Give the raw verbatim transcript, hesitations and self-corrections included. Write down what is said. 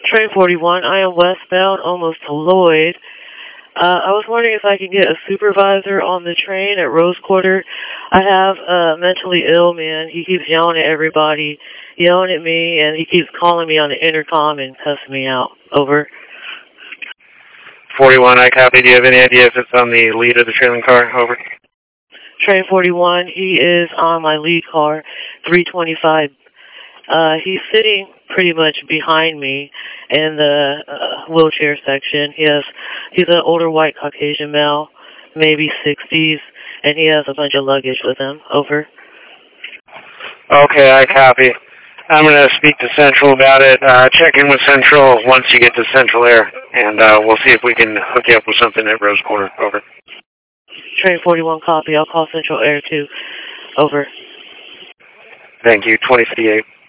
Train forty-one, I am westbound, almost to Lloyd. Uh, I was wondering if I could get a supervisor on the train at Rose Quarter. I have a mentally ill man. He keeps yelling at everybody, yelling at me, and he keeps calling me on the intercom and cussing me out. Over. forty-one, I copy. Do you have any idea if it's on the lead of the trailing car? Over. Train forty-one, he is on my lead car, three twenty-five. Uh, he's sitting pretty much behind me in the uh, wheelchair section. He has, he's an older white Caucasian male, maybe sixties, and he has a bunch of luggage with him. Over. Okay, I copy. I'm going to speak to Central about it. Uh, check in with Central once you get to Central Air, and uh, we'll see if we can hook you up with something at Rose Quarter. Over. Train forty-one, copy. I'll call Central Air two. Over. Thank you. twenty fifty-eight.